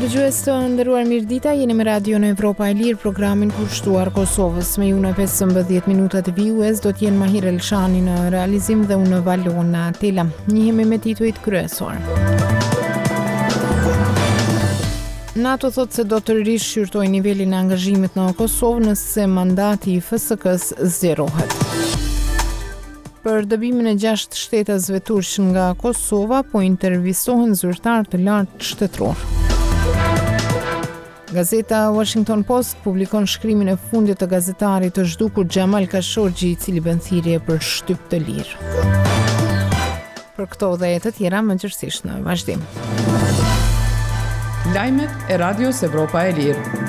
Dëgjues të nderuar, mirëdita, jeni me Radio në Evropa e Lirë, programin kushtuar Kosovës. Me ju në 15 minutat vijues do t'jenë Mahir Elshani në realizim dhe unë Valona Tela. Njihemi me titujt kryesor. NATO thot se do të rishqyrtoj nivelin e angazhimit në Kosovë nëse mandati I FSK-s zgjerohet. Për dëbimin e 6 shtetësve turq nga Kosova po intervistohen zyrtar të lartë shtetëror. Gazeta Washington Post publikon shkrimin e fundit të gazetarit të zhdukur Xhamal Khashoggi, I cili bën thirrje për shtyp të lirë. Për këto dhe të tjera mëngjesisht në vazhdim. Lajmet e Radios Evropa e Lirë.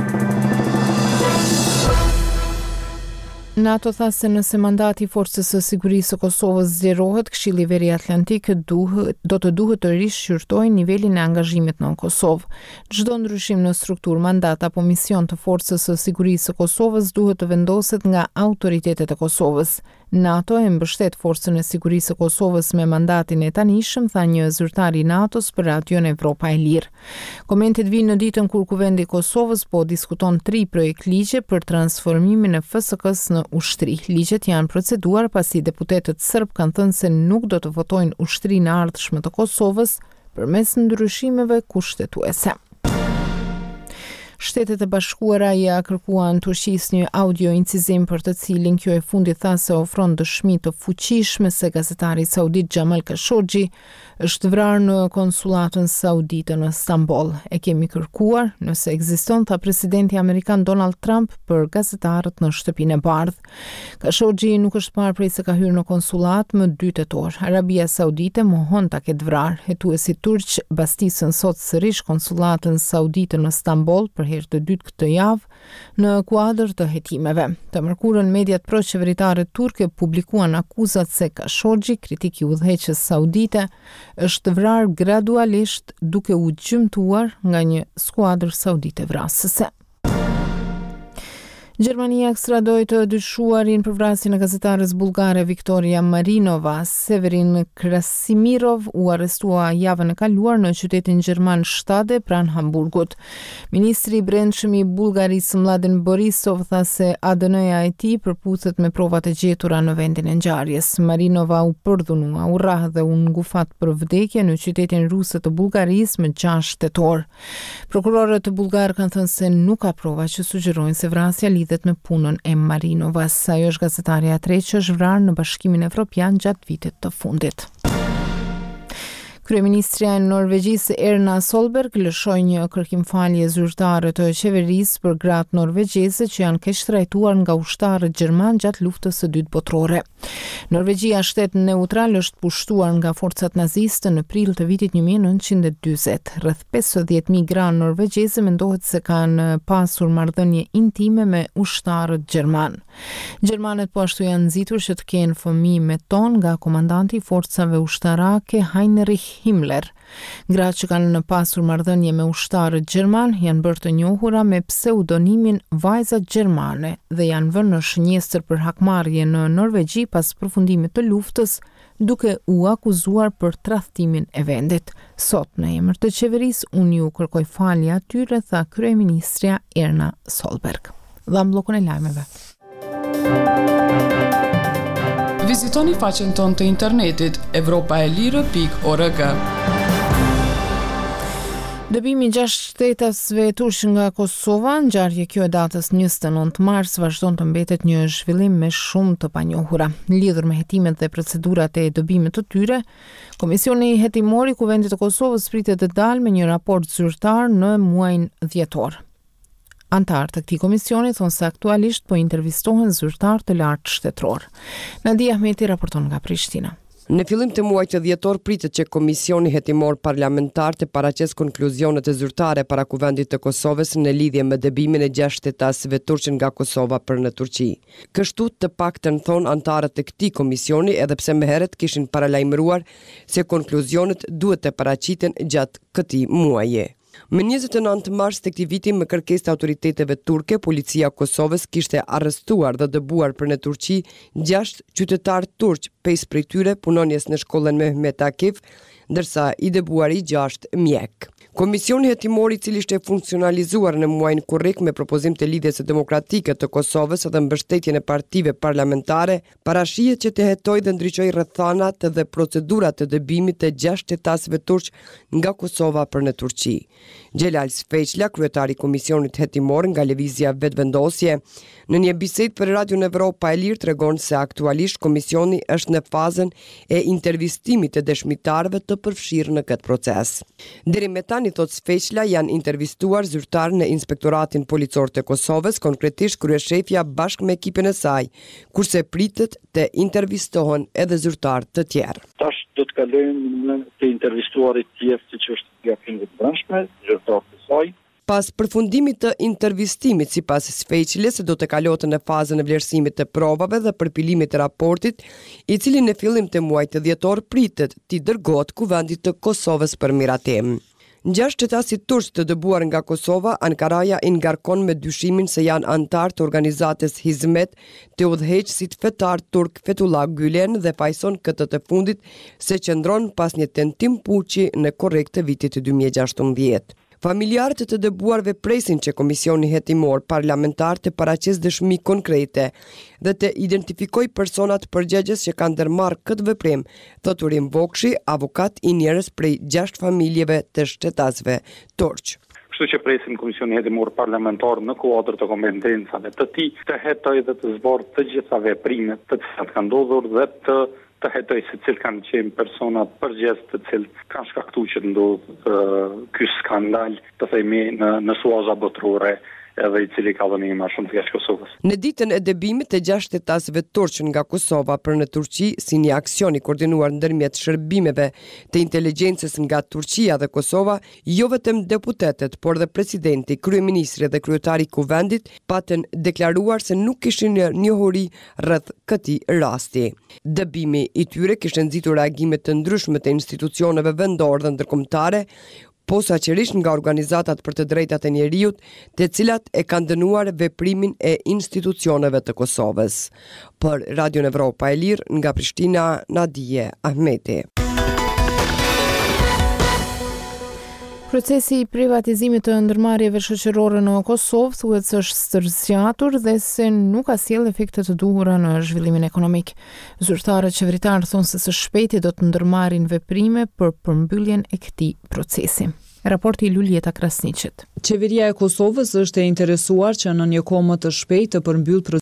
NATO tha se nëse mandati I Forcës së Sigurisë së Kosovës zgjerohet, Këshilli I Veriut Atlantik do të duhet të rishqyrtojë nivelin e angazhimit në Kosovë. Çdo ndryshim në strukturë, mandat apo mision të Forcës së Sigurisë së Kosovës duhet të vendoset nga autoritetet e Kosovës. NATO e mbështet Forcën e Sigurisë së Kosovës me mandatin e tanishëm, tha një zyrtar I NATO-s për Radion Evropa e Lirë. Komentet vinë në ditën kur Kuvendi I Kosovës po diskuton 3 projekt ligje për transformimin e FSK-s në ushtri. Ligjet janë proceduar pasi deputetët serb kanë thënë se nuk do të votojnë ushtrinë e ardhshme të Kosovës përmes ndryshimeve kushtetuese. Shtetet e Bashkuara ja kërkuan Turqisë një audio incizim për të cilin kjo e fundit tha se ofron dëshmi të fuqishme se gazetari saudit Xhamal Khashoggi është vrarë në konsulatën saudite në Stamboll. E kemi kërkuar nëse ekziston, tha presidenti amerikan Donald Trump për gazetarët në shtëpinë e bardhë. Khashoggi nuk është parë prej se ka hyrë në konsulat më 2 tetor. Arabia Saudite mohon ta ketë vrarë. Hetuesit turq bastisën sot sërish konsulatën saudite në Stamboll për herë të dytë këtë javë në kuadër të hetimeve. Të mërkurën mediat pro-qeveritare turke publikuan akuzat se Khashoggi, kritik I udhëheqës saudite, është vrarë gradualisht duke u gjymtuar nga një skuadër saudite vrasëse. Gjermania ekstradoi të dyshuarin për vrasjen e gazetarës bullgare Viktoria Marinova. Severin Krasimirov u arrestua javën e kaluar në qytetin gjerman Stade pranë Hamburgut. Ministri I Brendshëm I Bullgarisë Mladen Borisov tha se ADN-ja e tij përputhet me provat e gjetura në vendin e ngjarjes. Marinova u përdhunua, u rrah dhe u ngufat për vdekje në qytetin ruse të Bullgarisë më 6 tetor. Prokurorët bullgar kanë thënë se nuk ka prova që sugjerojnë se vrasja me punën e Marinovas. Ajo është gazetarja e tretë që është vrarë në Bashkimin Evropian gjatë vitit të fundit. Kryeministria e Norvegjisë Erna Solberg lëshoi një kërkimfalje zyrtare të qeverisë për gratë norvegjeze që janë keq trajtuar nga ushtarët gjerman gjatë luftës së dytë botërore. Norvegjia, shtet neutral, është pushtuar nga forcat naziste në prill të vitit 1940. Rreth 50.000 gra norvegjeze mendohet se kanë pasur marrëdhënie intime me ushtarët gjerman. Gjermanët po ashtu janë nxitur që të kenë fëmijë me ton nga komandanti I forcave ushtarake Heinrich Himmler. Gratë që kanë pasur marrëdhënie me ushtarët gjerman janë bërë të njohura me pseudonimin Vajzat Gjermane dhe janë vënë në shënjestër për hakmarrje në Norvegji pas përfundimit të luftës, duke u akuzuar për tradhtimin e vendit. Sot në emër të qeverisë unë ju kërkoj falje atyre, tha kryeministria Erna Solberg. Dham bllokun e lajmeve. Vizitoni faqen tonë të internetit evropaelire.org. Dëbimi 6 shtetësve turq nga Kosova, ngjarje kjo e datës 29 mars, vazhdon të mbetet një zhvillim me shumë të panjohura. Lidhur me hetimet dhe procedurat e dëbimit të tyre, Komisioni Hetimor I Kuvendit të Kosovës pritet të dalë me një raport zyrtar në muajin dhjetor. Antarë të këtij komisioni thonë se aktualisht po intervistohen zyrtar të lartë shtetëror. Nadia Ahmeti raporton nga Prishtina. Në fillim të muajit të dhjetor pritet që Komisioni Hetimor Parlamentar të paraqesë konkluzionet e zyrtare para Kuvendit të Kosovës në lidhje me dëbimin e 6 shtetasëve turq nga Kosova për në Turqi. Kështu të paktën thonë antarët të këtij komisioni, edhe pse më herët kishin paralajmëruar se konkluzionet duhet të paraqiten gjatë këtij muaji. Më 29 mars të këtij viti, me kërkesë të autoriteteve turke, policia e Kosovës kishte arrestuar dhe dëbuar për në Turqi 6 qytetarë turq, 5 prej tyre punonjes në shkollën Mehmet Akif, ndërsa I dëbuari 6 mjek. Komisioni hetimor I cili ishte funksionalizuar në muajin korrekt me propozim të lidhjes së demokratike të Kosovës dhe mbështetjen e partive parlamentare, parashihet që të hetojë dhe ndriçojë rrethanat dhe procedurat të dëbimit të 6 shtetasëve turq nga Kosova për në Turqi. Xhelal Sfeqla, kryetari I Komisionit hetimor nga lëvizja vetëvendosje, në një bisedë për Radio Evropa e Lirë tregon se aktualisht komisioni është në fazën e intervistimit të dëshmitarëve të përfshirë në këtë proces. Deri me tani, thot Sfeqla, janë intervistuar zyrtarë në Inspektoratin Policor të Kosovës, konkretisht kryeshefja bashkë me ekipin e saj, kurse pritet të intervistohen edhe zyrtarë të tjerë. Tash do të kalojmë në të intervistuarit tjerë, siç është nga finë të brendshme, zyrtarët e saj. Pas përfundimit të intervistimit, sipas Sfeqles, do të kalohet në fazën e vlerësimit të provave dhe përpilimit të raportit, I cili në fillim të muajit të dhjetor pritet t'i dërgohet Kuvendit të Kosovës për miratim. 6 shtetasit turq të dëbuar nga Kosova, Ankaraja I ngarkon me dyshimin se janë antar të organizatës Hizmet të udhëheqësit fetar turk Fethullah Gülen dhe fajson këtë të fundit se qëndron pas një tentim puçi në korrekt të vitit 2016. Familjarët të dëbuarve presin që Komisioni hetimor parlamentar të paraqesë dëshmi konkrete dhe të identifikojë personat përgjegjës që kanë ndërmarrë këtë veprim, thot Urim Vokshi, avokat I njerëz prej 6 familjeve të shtetasëve turq. Kështu që presim Komisioni hetimor parlamentar në kuadër të kompetencave të tij të hetojë dhe të zbardhë të gjitha veprimet të cilat kanë ndodhur dhe të hetoj se cilë kanë qenë personat përgjes të cilë kanë shkaktu që të ndodhë ky skandal të themi në suaza botërore edhe I cili ka dhënë më shumë të keq Kosovës. Në ditën e dëbimit të 6 shtetasëve turq nga Kosova për në Turqi, si një aksion I koordinuar ndërmjet shërbimeve të inteligjencës nga Turqia dhe Kosova, jo vetëm deputetet, por dhe presidenti, kryeministri dhe kryetari I Kuvendit patën deklaruar se nuk kishin njohuri rreth këtij rasti. Dëbimi I tyre kishte nxitur reagime të ndryshme të institucioneve vendore dhe ndërkombëtare, posaçërisht nga organizatat për të drejtat e njerëzit, të cilat e kanë dënuar veprimin e institucioneve të Kosovës. Për Radio Evropa e Lirë, nga Prishtina, Nadije Ahmeti. Procesi I privatizimit të ndërmarrjeve shoqërore në Kosovë thuhet se është stërzgjatur dhe se nuk ka sjellë efekte të duhura në zhvillimin ekonomik. Zyrtarët qeveritar thonë se së shpejti do të ndërmarrin veprime për përmbylljen e këtij procesi. Raporti I Luljeta Krasniqit. Qeveria e Kosovës është e interesuar që në një kohë më të shpejtë të përmbyll